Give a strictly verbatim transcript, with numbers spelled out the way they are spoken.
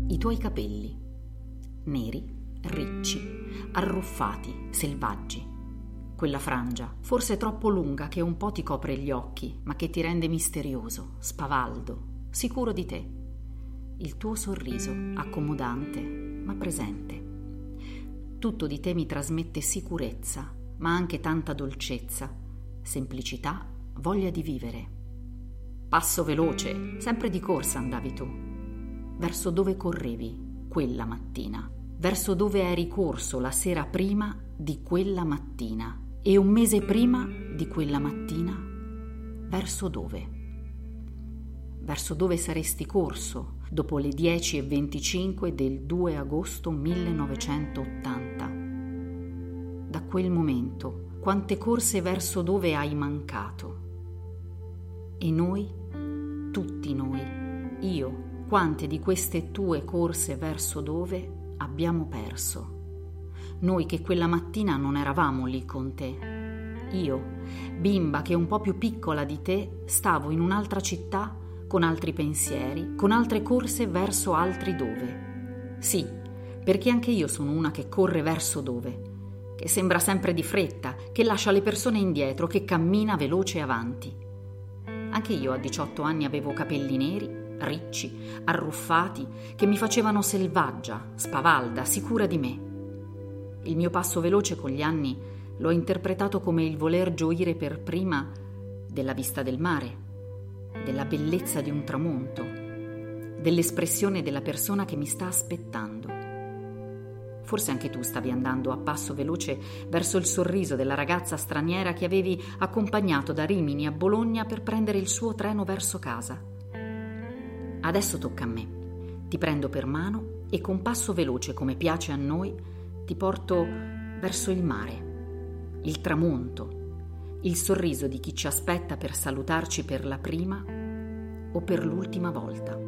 I tuoi capelli, neri, ricci, arruffati, selvaggi. Quella frangia, forse troppo lunga, che un po' ti copre gli occhi, ma che ti rende misterioso, spavaldo, sicuro di te. Il tuo sorriso, accomodante, ma presente. Tutto di te mi trasmette sicurezza, ma anche tanta dolcezza, semplicità, voglia di vivere. Passo veloce, sempre di corsa andavi tu. Verso dove correvi quella mattina? Verso dove eri corso la sera prima di quella mattina? E un mese prima di quella mattina? Verso dove? Verso dove saresti corso dopo le dieci e venticinque del due agosto millenovecentottanta? Da quel momento, quante corse verso dove hai mancato? E noi, tutti noi, io, quante di queste tue corse verso dove abbiamo perso? Noi che quella mattina non eravamo lì con te. Io, bimba che un po' più piccola di te, stavo in un'altra città, con altri pensieri, con altre corse verso altri dove. Sì, perché anche io sono una che corre verso dove, che sembra sempre di fretta, che lascia le persone indietro, che cammina veloce avanti. Anche io a diciotto anni avevo capelli neri, ricci, arruffati, che mi facevano selvaggia, spavalda, sicura di me. Il mio passo veloce con gli anni l'ho interpretato come il voler gioire per prima della vista del mare, della bellezza di un tramonto, dell'espressione della persona che mi sta aspettando. Forse anche tu stavi andando a passo veloce verso il sorriso della ragazza straniera che avevi accompagnato da Rimini a Bologna per prendere il suo treno verso casa. Adesso tocca a me. Ti prendo per mano e con passo veloce, come piace a noi, ti porto verso il mare, il tramonto, il sorriso di chi ci aspetta per salutarci per la prima o per l'ultima volta.